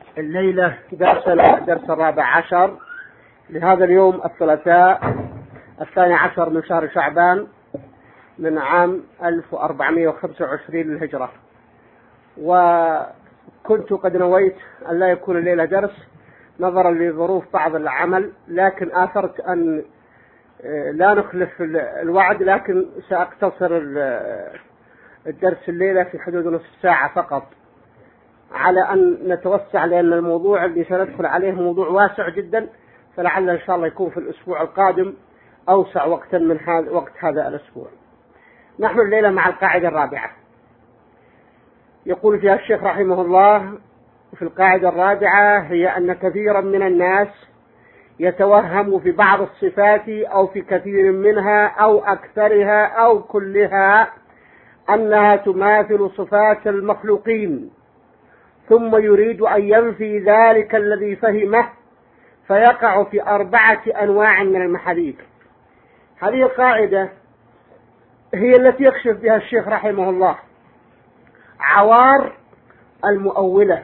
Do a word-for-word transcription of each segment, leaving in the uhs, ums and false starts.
الليلة درس درس الرابع عشر لهذا اليوم الثلاثاء الثاني عشر من شهر شعبان من عام ألف وأربعمائة وخمسة وعشرين للهجرة. وكنت قد نويت أن لا يكون الليلة درس نظرا لظروف بعض العمل، لكن آثرت أن لا نخلف الوعد، لكن سأقتصر الدرس الليلة في حدود نصف ساعة فقط على أن نتوسع، لأن الموضوع اللي سندخل عليه موضوع واسع جدا، فلعل إن شاء الله يكون في الأسبوع القادم أوسع وقتا من هذا وقت هذا الأسبوع. نحن الليلة مع القاعدة الرابعة. يقول فيها الشيخ رحمه الله في القاعدة الرابعة: هي أن كثيرا من الناس يتوهم في بعض الصفات أو في كثير منها أو أكثرها أو كلها أنها تماثل صفات المخلوقين، ثم يريد أن ينفي ذلك الذي فهمه فيقع في أربعة أنواع من المحاليل. هذه القاعدة هي التي يكشف بها الشيخ رحمه الله عوار المؤولة،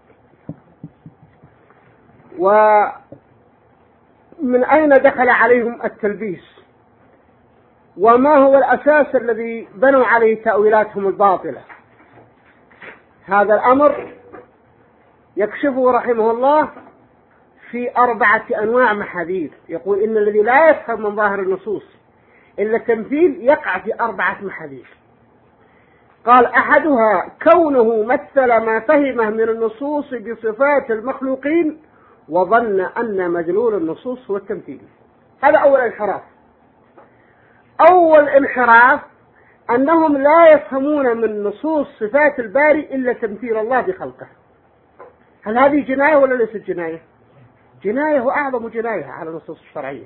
ومن أين دخل عليهم التلبيس، وما هو الأساس الذي بنوا عليه تأويلاتهم الباطلة. هذا الأمر يكشفه رحمه الله في أربعة أنواع محاذير. يقول إن الذي لا يفهم من ظاهر النصوص إلا التمثيل يقع في أربعة محاذير. قال: أحدها كونه مثل ما فهمه من النصوص بصفات المخلوقين وظن أن مدلول النصوص هو التمثيل. هذا أول انحراف. أول انحراف أنهم لا يفهمون من نصوص صفات الباري إلا تمثيل الله بخلقه. هل هذه جناية ولا ليست جناية؟ جناية، وأعظم جناية على النصوص الشرعية.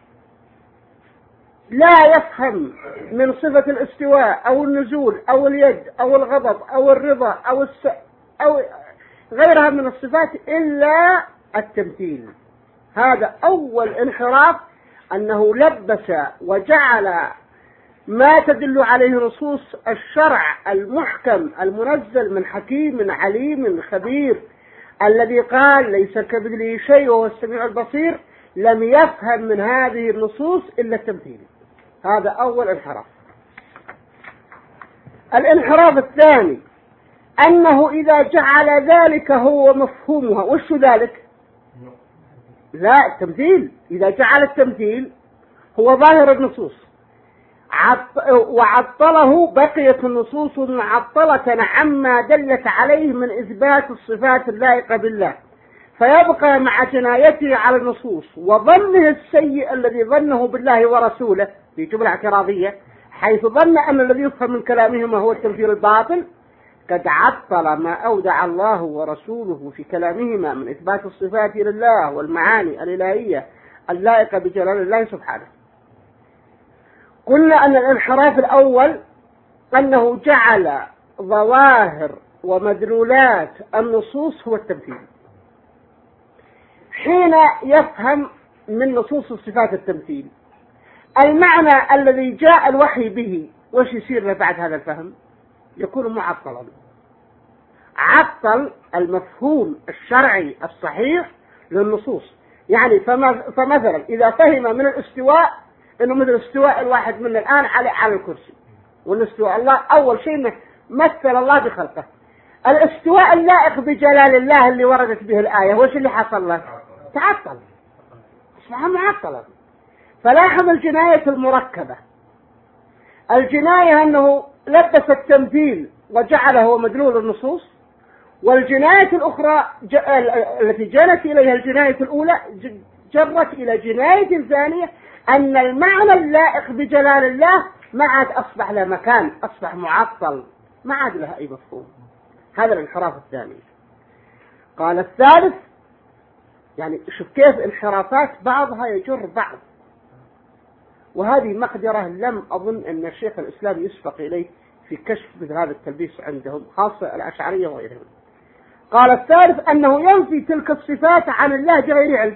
لا يفهم من صفة الاستواء أو النزول أو اليد أو الغضب أو الرضا أو الس... أو غيرها من الصفات إلا التمثيل. هذا أول انحراف، أنه لبس وجعل ما تدل عليه نصوص الشرع المحكم المنزل من حكيم عليم خبير الذي قال ليس كمثله شيء وهو السميع البصير، لم يفهم من هذه النصوص إلا التمثيل. هذا أول انحراف. الانحراف الثاني أنه إذا جعل ذلك هو مفهومها. وش ذلك؟ لا، التمثيل. إذا جعل التمثيل هو ظاهر النصوص وعطله، بقيت النصوص معطلة عما دلت عليه من إثبات الصفات اللائقة بالله، فيبقى مع جنايته على النصوص وظنه السيء الذي ظنه بالله ورسوله في جملة اعتراضية، حيث ظن أن الذي يفهم من كلامهما هو التمثيل الباطل، قد عطل ما أودع الله ورسوله في كلامهما من إثبات الصفات لله والمعاني الإلهية اللائقة بجلال الله سبحانه. قلنا أن الانحراف الأول أنه جعل ظواهر ومدلولات النصوص هو التمثيل. حين يفهم من نصوص الصفات التمثيل، المعنى الذي جاء الوحي به وش يصير بعد هذا الفهم؟ يكون معطلا. عطل المفهوم الشرعي الصحيح للنصوص. يعني فمثلا إذا فهم من الاستواء إنه مثل استواء الواحد منا الآن على على الكرسي، والاستواء الله أول شيء مثل الله بخلقه. الاستواء اللائق بجلال الله اللي وردت به الآية وش اللي حصل له؟ تعطل، أصبح معطلا. فلاحظ الجناية المركبة. الجناية أنه لبس التمثيل وجعله مدلول النصوص، والجناية الأخرى ج... التي جنت إليها الجناية الأولى جرت إلى جناية ثانية، أن المعنى اللائق بجلال الله ما عاد أصبح له مكان، أصبح معطل، ما عاد له أي مفهوم. هذا الانحراف الثاني. قال الثالث، يعني شوف كيف انحرافات بعضها يجر بعض، وهذه مقدرة لم أظن أن الشيخ الإسلام يسبق إليه في كشف مثل هذا التلبيس عندهم، خاصة الأشعرية وغيرهم. قال الثالث أنه ينفي تلك الصفات عن الله بغير علم.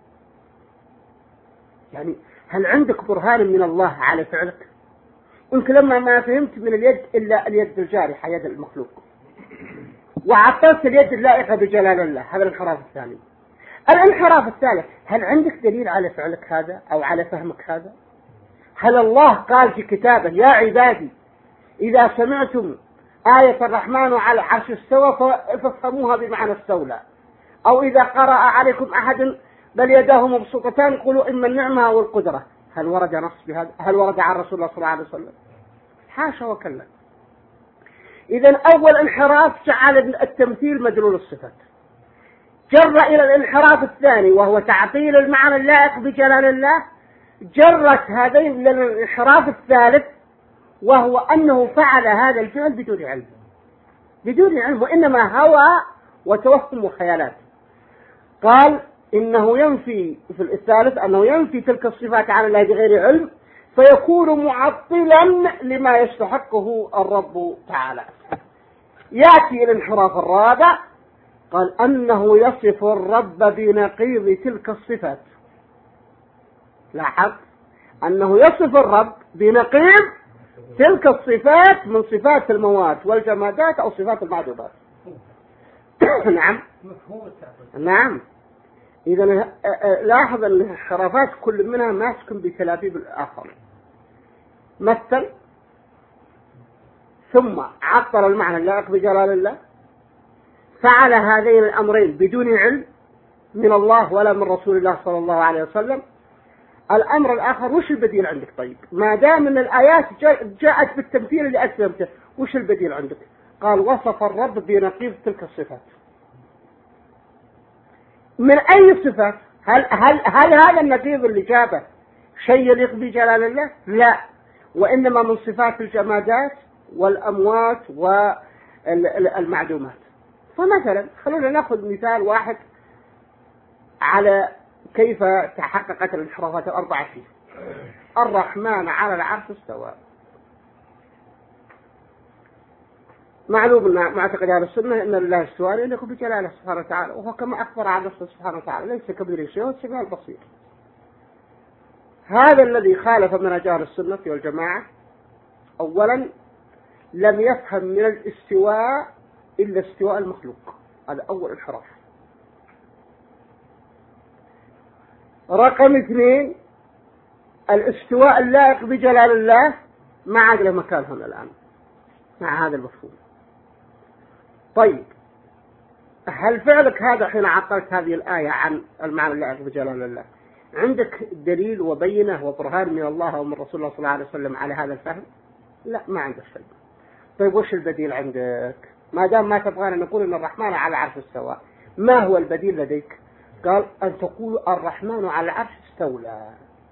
يعني هل عندك برهان من الله على فعلك؟ أنت لما ما فهمت من اليد إلا اليد الجارحة، يد المخلوق، وعطلت اليد اللائقة بجلال الله. هذا الانحراف الثاني. الانحراف الثالث، هل عندك دليل على فعلك هذا أو على فهمك هذا؟ هل الله قال في كتابه يا عبادي إذا سمعتم آية الرحمن على العرش استوى فافهموها بمعنى استولى، أو إذا قرأ عليكم أحد بل يداه مبسوطتان قولوا إما النعمة والقدرة؟ هل ورد نص بهذا؟ هل ورد عن رسول الله صلى الله عليه وسلم؟ حاشا وكلا. إذن أول انحراف جعل التمثيل مدلول الصفات، جر إلى الانحراف الثاني وهو تعطيل المعنى اللائق بجلال الله، جرت هذين للانحراف الثالث وهو أنه فعل هذا الفعل بدون علم، بدون علم، وإنما هوى وتوهم وخيالات. قال إنه ينفي في الثالث أنه ينفي تلك الصفات عن الله بغير علم فيكون معطلا لما يستحقه الرب تعالى. يأتي الانحراف الرابع، قال أنه يصف الرب بنقيض تلك الصفات. لاحظ أنه يصف الرب بنقيض تلك الصفات من صفات المواد والجمادات أو صفات المعدومات. نعم نعم. إذا لاحظ أن الانحرافات كل منها ماسك بتلابيب الآخر. مثل ثم عطل المعنى اللائق بجلال الله، فعل هذين الأمرين بدون علم من الله ولا من رسول الله صلى الله عليه وسلم. الأمر الآخر، وش البديل عندك؟ طيب ما دام من الآيات جاءت بالتمثيل اللي أسلمته، وش البديل عندك؟ قال وصف الرب بنقيض تلك الصفات. من أي صفات؟ هل, هل, هل هذا النقيض اللي جابه شيء يليق بجلال الله؟ لا، وإنما من صفات الجمادات والأموات والمعدومات. فمثلا خلونا نأخذ مثال واحد على كيف تحققت الانحرافات الأربعة فيه. الرحمن على العرش استوى. معلوم أن معتقد أهل السنة أن الله استوى يليق بجلاله سبحانه وتعالى، وهو كما أخبر عن نفسه سبحانه وتعالى ليس كمثله شيء والسميع البصير. هذا الذي خالف منهج أهل السنة والجماعة أولا لم يفهم من الاستواء إلا استواء المخلوق، هذا أول انحراف. رقم اثنين، الاستواء اللائق بجلال الله ما عاد له مكان هنا الآن مع هذا المفهوم. طيب هل فعلك هذا حين عطلت هذه الآية عن المعنى اللائق بجلال الله عندك دليل وبينة وبرهان من الله أو من رسول الله صلى الله عليه وسلم على هذا الفهم؟ لا، ما عندك شيء. طيب وش البديل عندك؟ ما دام ما تبغانا نقول أن الرحمن على العرش استوى، ما هو البديل لديك؟ قال أن تقول الرحمن على العرش استولى.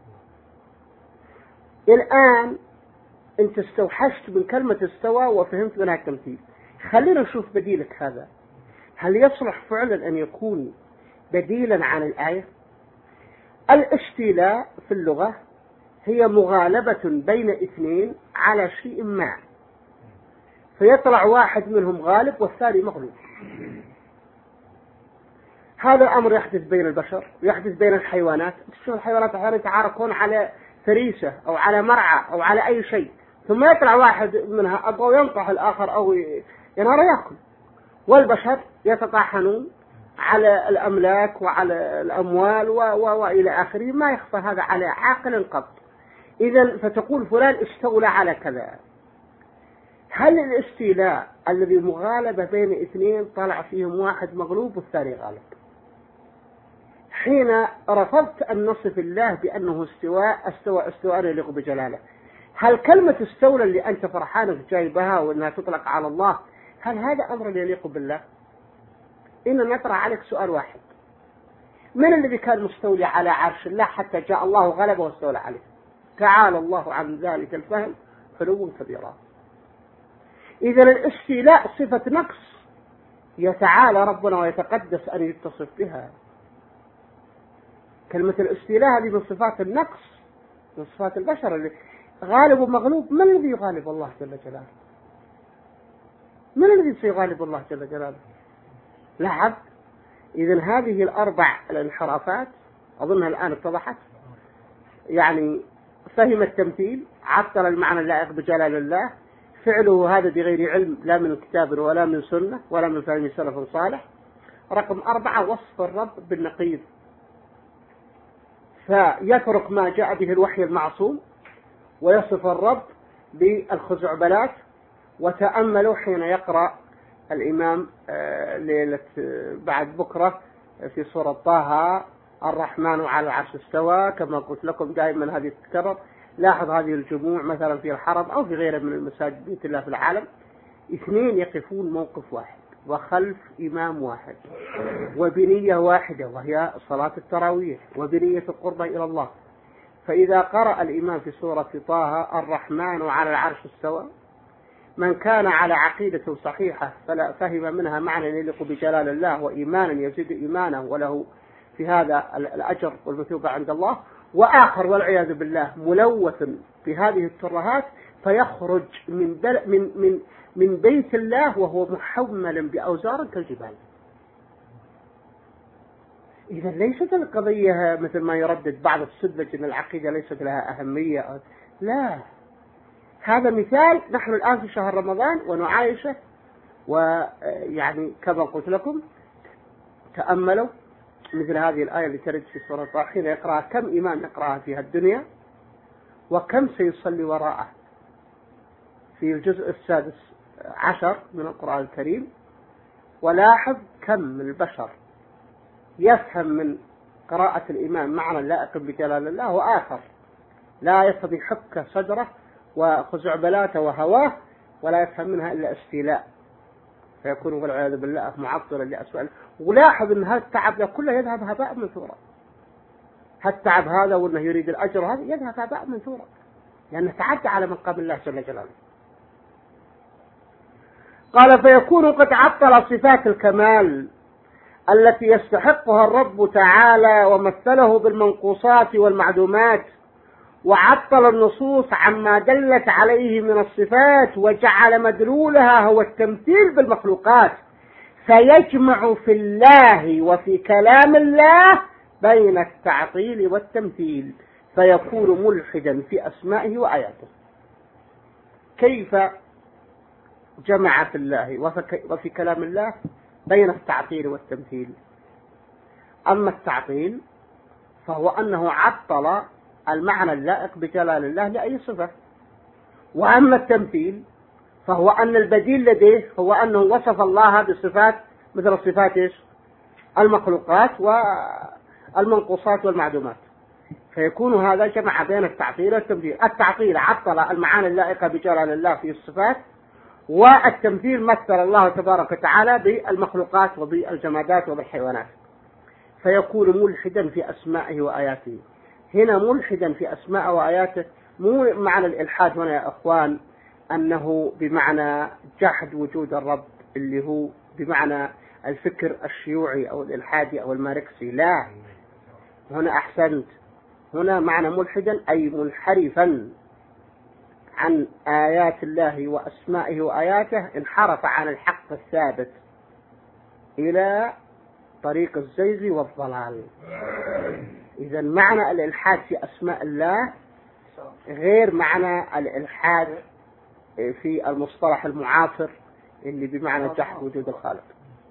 الآن أنت استوحشت من كلمة استوى وفهمت منها التمثيل. خلينا نشوف بديلك هذا، هل يصلح فعلا أن يكون بديلا عن الآية؟ الاستيلاء في اللغة هي مغالبة بين اثنين على شيء ما، فيطلع واحد منهم غالب والثاني مغلوب. هذا الأمر يحدث بين البشر ويحدث بين الحيوانات. تشوف الحيوانات أحيانا يتعاركون على فريسة أو على مرعى أو على أي شيء، ثم يطلع واحد منها أبغى ينطح الآخر أو ينهار يأكل. والبشر يتطاحنون على الأملاك وعلى الأموال و و وإلى آخره، ما يخفى هذا على عاقل قط. إذن فتقول فلان استولى على كذا. هل الاستيلاء الذي مغالبة بين اثنين طلع فيهم واحد مغلوب والثاني غالب؟ حين رفضت أن نصف الله بأنه استواء استوى استواء يليق بجلاله، هل كلمة استولى اللي أنت فرحان جايبها وأنها تطلق على الله هل هذا أمر يليق بالله؟ إن نطرح عليك سؤال واحد، من الذي كان مستولي على عرش الله حتى جاء الله غلبه واستولى عليه؟ تعالى الله عن ذلك الفهم علوا كبيرا. إذا الاستيلاء صفة نقص يتعالى ربنا ويتقدس أن يتصف بها. كلمة الاستيلاء هذه من صفات النقص، من صفات البشر اللي غالب ومغلوب. من الذي يغالب الله جل جلاله؟ من الذي سيغالب الله جل جلاله؟ لاحظ. إذن هذه الأربع الانحرافات أظنها الآن اتضحت. يعني فهم التمثيل، عطل المعنى اللائق بجلال الله، فعله هذا بغير علم لا من كتاب ولا من سنة ولا من فهم سلف صالح. رقم أربعة وصف الرب بالنقيض، فيترك ما جاء به الوحي المعصوم ويصف الرب بالخزعبلات. وتأملوا حين يقرأ الإمام ليلة بعد بكرة في سورة طه الرحمن على العرش استوى، كما قلت لكم دائما هذه تتكرر. لاحظ هذه الجموع مثلا في الحرم أو في غيره من المساجد بيت الله في العالم، اثنين يقفون موقف واحد وخلف إمام واحد وبنية واحدة وهي صلاة التراويح وبنية القربة إلى الله. فإذا قرأ الإمام في سورة طه الرحمن على العرش استوى، من كان على عقيدة صحيحة فلا فهم منها معنى يليق بجلال الله وإيمانا يزيد إيمانه وله في هذا الأجر والمثوبة عند الله. وآخر والعياذ بالله ملوث بهذه الترهات فيخرج من من من من بيت الله وهو محمل بأوزار كالجبال. إذا ليست القضية مثل ما يردد بعض السذج أن العقيدة ليست لها أهمية، لا، هذا مثال. نحن الآن في شهر رمضان ونعايشه، ويعني كما قلت لكم تأملوا مثل هذه الآية اللي ترد في سورة طه حين يقرأها كم إمام يقرأها في الدنيا وكم سيصلي وراءه في الجزء السادس عشر من القرآن الكريم. ولاحظ كم من البشر يفهم من قراءة الإمام معنى لائق بجلال الله، وآخر لا يستطيع حك صدره وخزعبلاته وهواه ولا يفهم منها إلا استيلاء، فيكون والعياذ بالله معطلا لأسوأ. ولاحظ أن هذا التعب كله يذهب هباء منثورا. هالتعب هذا وأنه يريد الأجر هذا يذهب هباء منثورا، لأنه تعدى على مقام الله جل جلاله. قال فيكون قد عطل صفات الكمال التي يستحقها الرب تعالى ومثله بالمنقوصات والمعدومات، وعطل النصوص عما دلت عليه من الصفات وجعل مدلولها هو التمثيل بالمخلوقات، فيجمع في الله وفي كلام الله بين التعطيل والتمثيل فيكون ملحدا في أسمائه وآياته. كيف جمع في الله وفي كلام الله بين التعطيل والتمثيل؟ أما التعطيل فهو أنه عطل المعنى اللائق بجلال الله لأي صفة، وأما التمثيل فهو أن البديل لديه هو أنه وصف الله بصفات مثل صفات المخلوقات والمنقوصات والمعدومات، فيكون هذا جمع بين التعطيل والتمثيل. التعطيل عطل المعاني اللائقة بجلال الله في الصفات، والتمثيل مثل الله تبارك وتعالى بالمخلوقات وبالجمادات وبالحيوانات، فيكون ملحدا في أسمائه وآياته. هنا ملحدا في أسماء وآياته مو معنى الإلحاد هنا يا أخوان أنه بمعنى جحد وجود الرب اللي هو بمعنى الفكر الشيوعي أو الإلحادي أو الماركسي، لا، هنا أحسنت، هنا معنى ملحدا أي منحرفا عن آيات الله وأسمائه وآياته، انحرف عن الحق الثابت إلى طريق الزيغ والضلال. إذا معنى الإلحاد في أسماء الله غير معنى الإلحاد في المصطلح المعاصر اللي بمعنى جحد وجود الخالق.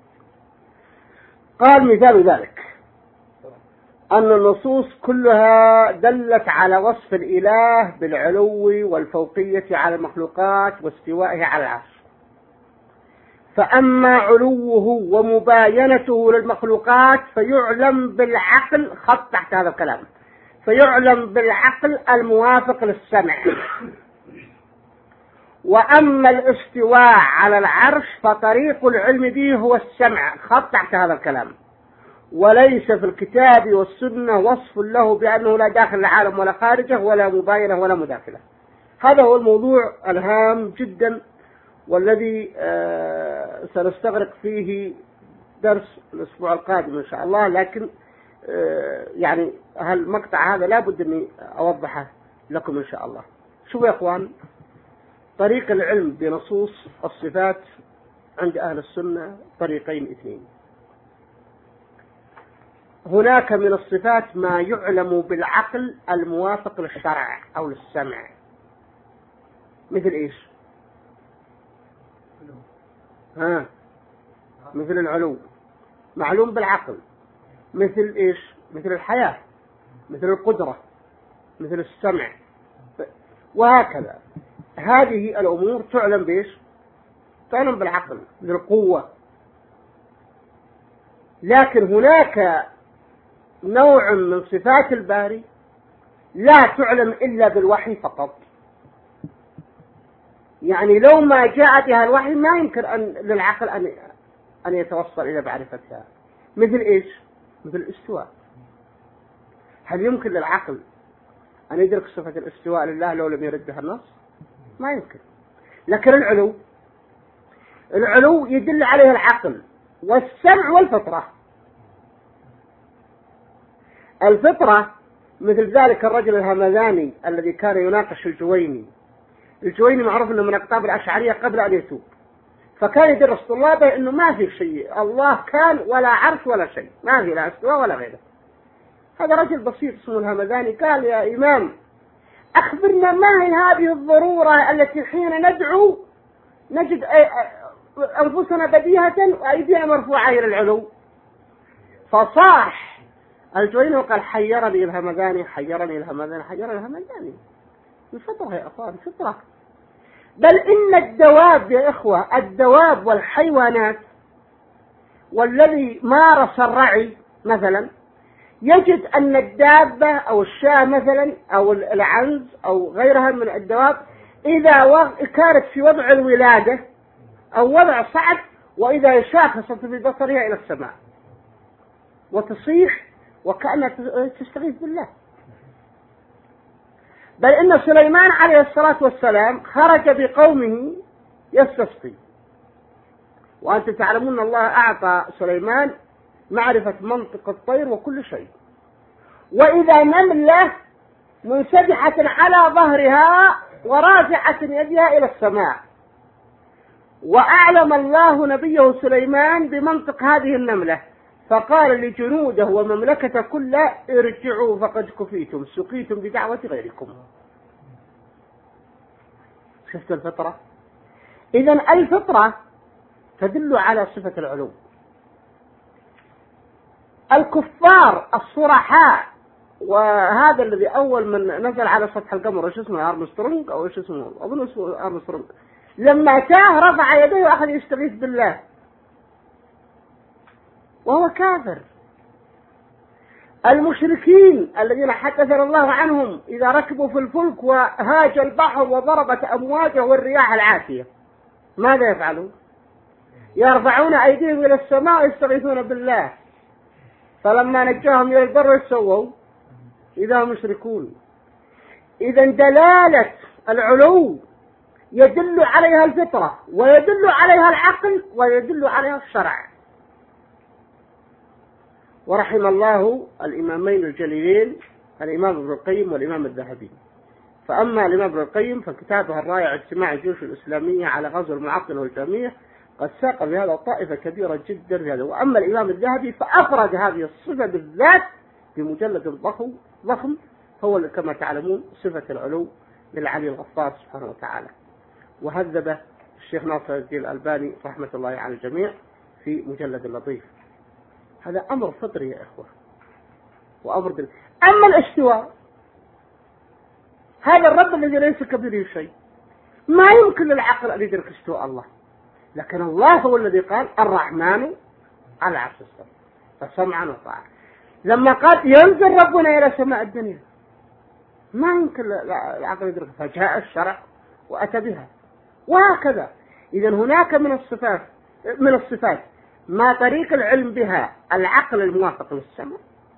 قال مثال ذلك أن النصوص كلها دلت على وصف الإله بالعلو والفوقية على المخلوقات واستوائه على العرش، فأما علوه ومباينته للمخلوقات فيعلم بالعقل، خط تحت هذا الكلام، فيعلم بالعقل الموافق للسمع. وأما الاستواء على العرش فطريق العلم به هو السمع، خط تحت هذا الكلام، وليس في الكتاب والسنة وصف له بأنه لا داخل العالم ولا خارجه ولا مباينة ولا مداخلة. هذا هو الموضوع الهام جدا والذي آه سنستغرق فيه درس الأسبوع القادم إن شاء الله، لكن آه يعني هالمقطع هذا لابد أني أوضحه لكم إن شاء الله. شوفوا يا أخوان، طريق العلم بنصوص الصفات عند أهل السنة طريقين اثنين. هناك من الصفات ما يعلم بالعقل الموافق للشرع أو للسمع، مثل إيش؟ ها مثل العلو معلوم بالعقل، مثل إيش؟ مثل الحياة، مثل القدرة، مثل السمع، وهكذا. هذه الأمور تعلم بإيش؟ تعلم بالعقل، بالقوة. لكن هناك نوع من صفات الباري لا تعلم إلا بالوحي فقط. يعني لو ما جاء بها الوحي ما يمكن أن للعقل أن أن يتوصل إلى معرفتها. مثل إيش؟ مثل الاستواء. هل يمكن للعقل أن يدرك صفة الاستواء لله لو لم يرد بها النص؟ ما يمكن. لكن العلو، العلو يدل عليه العقل والسمع والفطرة. الفطرة مثل ذلك الرجل الهمذاني الذي كان يناقش الجويني. الجويني معروف أنه من أقطاب الأشعرية قبل أن يتوب، فكان يدرس طلابه أنه ما في شيء، الله كان ولا عرش ولا شيء، ما في لا استواء ولا غيره. هذا رجل بسيط اسمه الهمذاني قال: يا إمام أخبرنا ما هي هذه الضرورة التي حين ندعو نجد أنفسنا بديهة وأيدينا مرفوعة إلى العلو. فصاح الجويني وقال: حيرني الهمذاني حيرني الهمذاني حيرني الهمذاني. الفطرة يا أخوان، الفطرة. بل إن الدواب يا إخوة، الدواب والحيوانات والذي مارس الرعي مثلا يجد أن الدابة أو الشاة مثلا أو العنز أو غيرها من الدواب إذا كانت في وضع الولادة أو وضع صعب وإذا شاخصت ببصرها إلى السماء وتصيح وكأنها تستغيث بالله. بل إن سليمان عليه الصلاة والسلام خرج بقومه يستسقي، وأنتم تعلمون الله أعطى سليمان معرفة منطق الطير وكل شيء. وإذا نملة منسدحة على ظهرها ورافعة يدها إلى السماء، وأعلم الله نبيه سليمان بمنطق هذه النملة، فقال لجنوده ومملكته كلها: ارجعوا فقد كفيتم، سقيتم بدعوة غيركم. شفت الفطرة؟ إذن الفطرة تدل على صفة العلو. الكفار الصرحاء، وهذا الذي أول من نزل على سطح القمر ايش اسمه أرمسترونج أو ايش اسمه أظن اسمه أرمسترونج، لما تاه رفع يديه وأخذ يستغيث بالله وهو كافر. المشركين الذين حدثنا الله عنهم إذا ركبوا في الفلك وهاج البحر وضربت أمواجه والرياح العاتية ماذا يفعلون؟ يرفعون أيديهم إلى السماء ويستغيثون بالله، فلما نجاهم إلى البر يسووا إذا مشركون. إذا دلالة العلو يدل عليها الفطرة ويدل عليها العقل ويدل عليها الشرع. ورحم الله الإمامين الجليلين الإمام ابن القيم والإمام الذهبي. فأما الإمام ابن القيم فكتابه الرائع اجتماع الجيوش الإسلامية على غزو المعطلة والجهمية قد ساق بهذا طائفة كبيرة جدا بهذا. وأما الإمام الذهبي فأفرد هذه الصفة بالذات بمجلد ضخم ضخم هو كما تعلمون صفة العلو للعلي الغفار سبحانه وتعالى، وهذبه الشيخ ناصر الدين الألباني رحمة الله على الجميع في مجلد لطيف. هذا أمر فطري يا إخوة وأمر دل. أما الاستواء هذا الرب الذي ليس كبيره شيء، ما يمكن للعقل أن يدرك استواء الله، لكن الله هو الذي قال: الرحمن على العرش استوى، فسمعا وطاعة. لما قال ينزل ربنا إلى سماء الدنيا ما يمكن العقل يدرك، فجاء الشرع وأتى بها، وهكذا. إذا هناك من الصفات من الصفات ما طريق العلم بها العقل الموافق للسمع،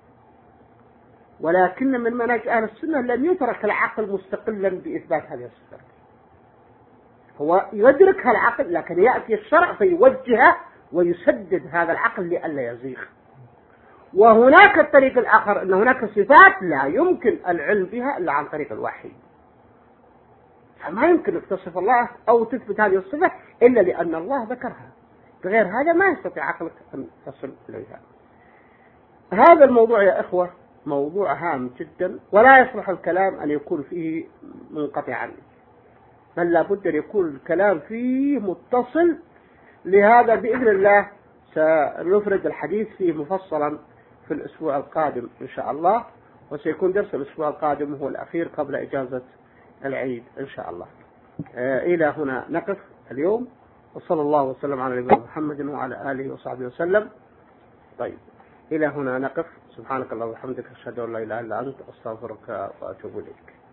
ولكن من منهج أهل السنة لم يترك العقل مستقلا بإثبات هذه الصفات. هو يدركها العقل، لكن يأتي الشرع فيوجهه ويسدد هذا العقل لئلا يزيغ. وهناك الطريق الآخر أن هناك صفات لا يمكن العلم بها إلا عن طريق الوحي، فما يمكن أن تصف الله أو تثبت هذه الصفة إلا لأن الله ذكرها، بغير هذا ما يستطيع عقلك أن تصل إليها. هذا الموضوع يا إخوة موضوع هام جدا، ولا يصلح الكلام أن يكون فيه منقطعا، بل لابد أن يكون الكلام فيه متصل لهذا بإذن الله سنفرد الحديث فيه مفصلا في الأسبوع القادم إن شاء الله، وسيكون درس الأسبوع القادم هو الأخير قبل إجازة العيد إن شاء الله. إلى هنا نقف اليوم، وصلى الله وسلم على نبينا محمد وعلى آله وصحبه وسلم. طيب إلى هنا نقف. سبحانك اللهم وبحمدك أشهد أن لا إله إلا أنت أستغفرك وأتوب إليك.